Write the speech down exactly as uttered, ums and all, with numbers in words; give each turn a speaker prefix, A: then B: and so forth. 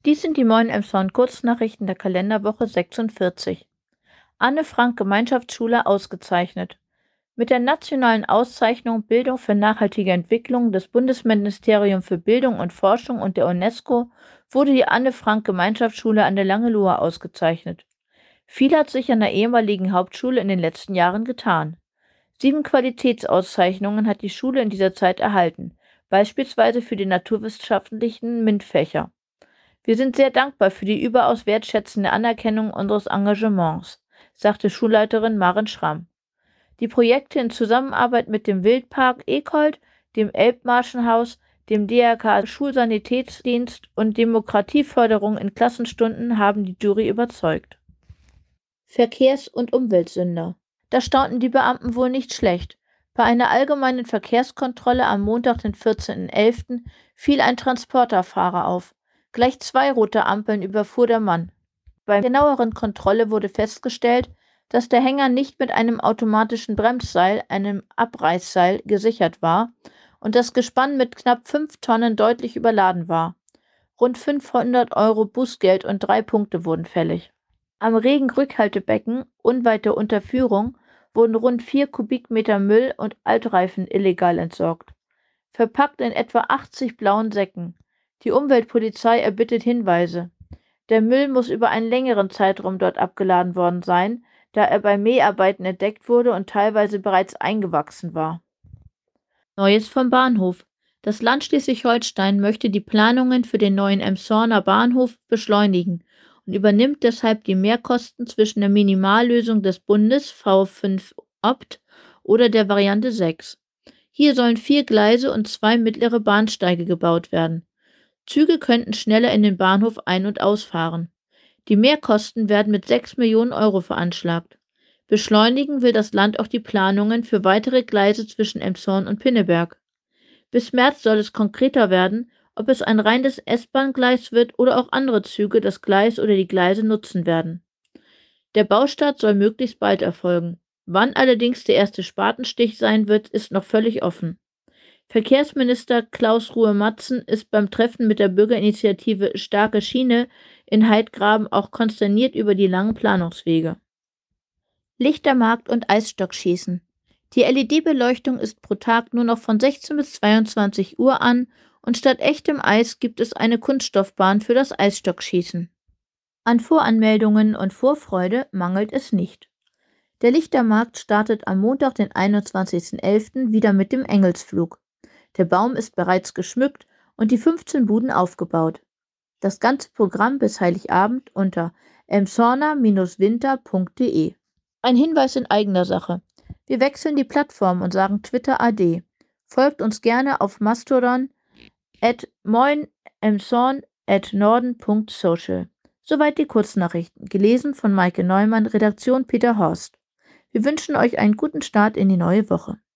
A: Dies sind die neuen Emshorn-Kurznachrichten der Kalenderwoche sechsundvierzig. Anne Frank Gemeinschaftsschule ausgezeichnet. Mit der nationalen Auszeichnung Bildung für nachhaltige Entwicklung des Bundesministerium für Bildung und Forschung und der UNESCO wurde die Anne Frank Gemeinschaftsschule an der Langelohe ausgezeichnet. Viel hat sich an der ehemaligen Hauptschule in den letzten Jahren getan. Sieben Qualitätsauszeichnungen hat die Schule in dieser Zeit erhalten, beispielsweise für die naturwissenschaftlichen MINT-Fächer. Wir sind sehr dankbar für die überaus wertschätzende Anerkennung unseres Engagements, sagte Schulleiterin Maren Schramm. Die Projekte in Zusammenarbeit mit dem Wildpark Ekold, dem Elbmarschenhaus, dem D R K Schulsanitätsdienst und Demokratieförderung in Klassenstunden haben die Jury überzeugt. Verkehrs- und Umweltsünder. Da staunten die Beamten wohl nicht schlecht. Bei einer allgemeinen Verkehrskontrolle am Montag, den vierzehnten elften, fiel ein Transporterfahrer auf. Gleich zwei rote Ampeln überfuhr der Mann. Bei genaueren Kontrolle wurde festgestellt, dass der Hänger nicht mit einem automatischen Bremsseil, einem Abreißseil, gesichert war und das Gespann mit knapp fünf Tonnen deutlich überladen war. Rund fünfhundert Euro Bußgeld und drei Punkte wurden fällig. Am Regenrückhaltebecken, unweit der Unterführung, wurden rund vier Kubikmeter Müll und Altreifen illegal entsorgt. Verpackt in etwa achtzig blauen Säcken. Die Umweltpolizei erbittet Hinweise. Der Müll muss über einen längeren Zeitraum dort abgeladen worden sein, da er bei Mäharbeiten entdeckt wurde und teilweise bereits eingewachsen war. Neues vom Bahnhof. Das Land Schleswig-Holstein möchte die Planungen für den neuen Emshorner Bahnhof beschleunigen und übernimmt deshalb die Mehrkosten zwischen der Minimallösung des Bundes V fünf Opt oder der Variante sechs. Hier sollen vier Gleise und zwei mittlere Bahnsteige gebaut werden. Züge könnten schneller in den Bahnhof ein- und ausfahren. Die Mehrkosten werden mit sechs Millionen Euro veranschlagt. Beschleunigen will das Land auch die Planungen für weitere Gleise zwischen Emshorn und Pinneberg. Bis März soll es konkreter werden, ob es ein reines S-Bahn-Gleis wird oder auch andere Züge das Gleis oder die Gleise nutzen werden. Der Baustart soll möglichst bald erfolgen. Wann allerdings der erste Spatenstich sein wird, ist noch völlig offen. Verkehrsminister Klaus Ruhe-Matzen ist beim Treffen mit der Bürgerinitiative Starke Schiene in Heidgraben auch konsterniert über die langen Planungswege. Lichtermarkt und Eisstockschießen. Die L E D-Beleuchtung ist pro Tag nur noch von sechzehn bis zweiundzwanzig Uhr an und statt echtem Eis gibt es eine Kunststoffbahn für das Eisstockschießen. An Voranmeldungen und Vorfreude mangelt es nicht. Der Lichtermarkt startet am Montag, den einundzwanzigsten elften wieder mit dem Engelsflug. Der Baum ist bereits geschmückt und die fünfzehn Buden aufgebaut. Das ganze Programm bis Heiligabend unter emshorner Bindestrich winter Punkt de. Ein Hinweis in eigener Sache. Wir wechseln die Plattform und sagen Twitter Ade. Folgt uns gerne auf Mastodon at moinemshorn at norden Punkt social. Soweit die Kurznachrichten, gelesen von Maike Neumann, Redaktion Peter Horst. Wir wünschen euch einen guten Start in die neue Woche.